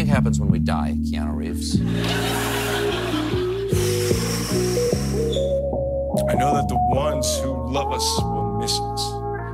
happens when we die, Keanu Reeves? I know that the ones who love us will miss us.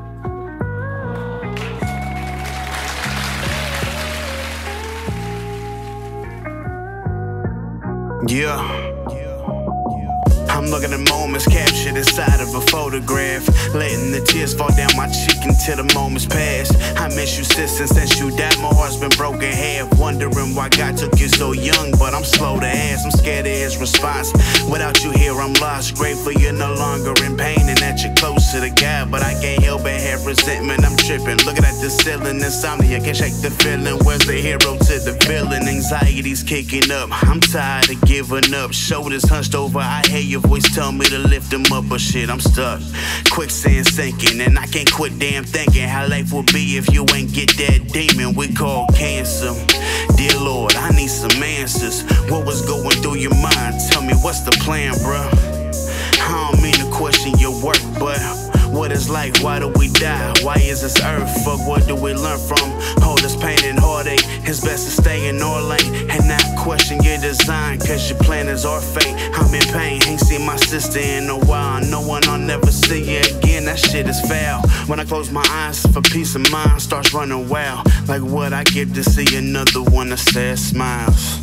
Yeah. I'm looking at moments captured inside of a photograph, letting the tears fall down my cheek until the moments pass. I miss you, sister, since you died. My heart's been broken half, wondering why God took you so young. But I'm slow to ask, I'm scared of his response. Without you here, I'm lost. Grateful you're no longer in pain and that you're closer to God. But I can't help but have resentment. I'm tripping, looking at the ceiling, insomnia, can't shake the feeling. Where's the hero to the villain? Anxiety's kicking up, I'm tired of giving up. Shoulders hunched over, I hear your voice tell me to lift them up, but shit, I'm stuck. Quicksand sinking, and I can't quit damn thinking how life would be if you ain't get that demon we call cancer. Dear Lord, I need some answers. What was going through your mind? Tell me, what's the plan, bruh? I don't mean to question your work, but what is life? Why do we die? Why is this earth? Fuck, what do we learn from all this pain and heartache? It's best to stay in our lane and not question your design, cause your plan is our fate. I'm in pain, ain't seen my sister in a while. Knowing I'll never see you again, that shit is foul. When I close my eyes for peace of mind, starts running wild. Like what I give to see another one that says smiles.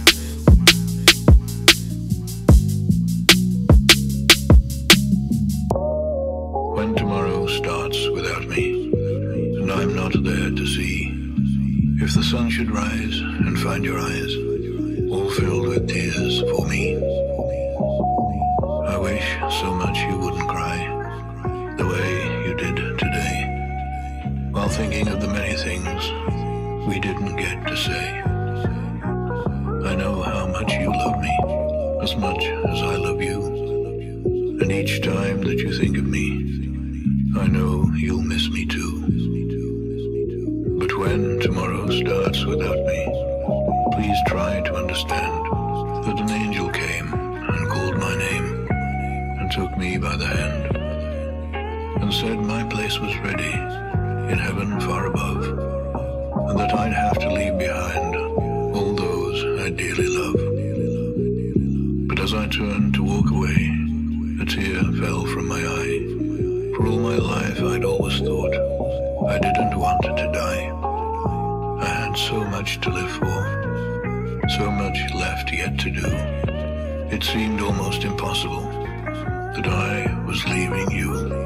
When tomorrow starts without me, and I'm not there to see, if the sun should rise and find your eyes all filled with tears for me, I wish so much you wouldn't cry the way you did today, while thinking of the many things we didn't get to say. I know how much you love me, as much as I love you, and each time that you think of me, I know you'll miss me too. But when tomorrow starts without me, please try to understand that an angel came and called my name and took me by the hand and said my place was ready in heaven far above, and that I'd have to leave behind all those I dearly love. But as I turned to walk away, a tear fell from my eye. For all my life I'd always thought I didn't want to die. I had so much to live for, so much left yet to do. It seemed almost impossible that I was leaving you.